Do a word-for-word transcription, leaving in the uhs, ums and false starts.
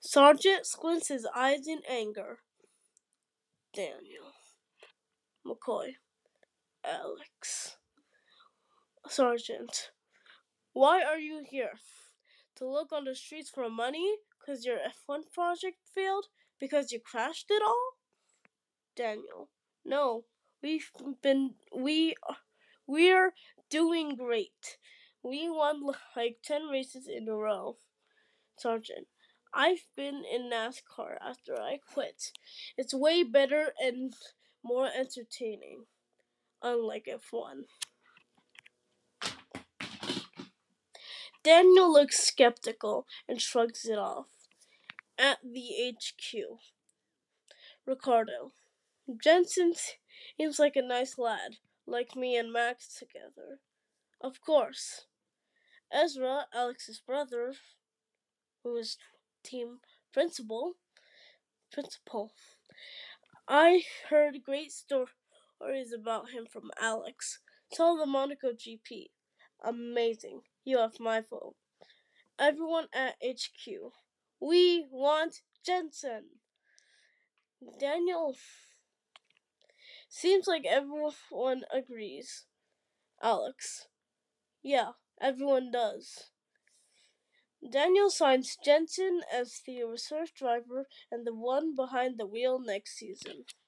Sergeant squints his eyes in anger. Daniel. McCoy. Alex. Sergeant. Why are you here? To look on the streets for money? Because your F one project failed? Because you crashed it all? Daniel. No. We've been... We... We're doing great. We won like ten races in a row. Sergeant. I've been in NASCAR after I quit. It's way better and more entertaining. Unlike F one. Daniel looks skeptical and shrugs it off. At the H Q. Ricardo. Jensen seems like a nice lad, like me and Max together. Of course. Ezra, Alex's brother, who is team principal, principal. I heard great stories about him from Alex. Saw the Monaco G P. Amazing. You have my vote. Everyone at H Q. We want Jensen. Daniel. Seems like everyone agrees. Alex. Yeah, everyone does. Daniel signs Jensen as the reserve driver and the one behind the wheel next season.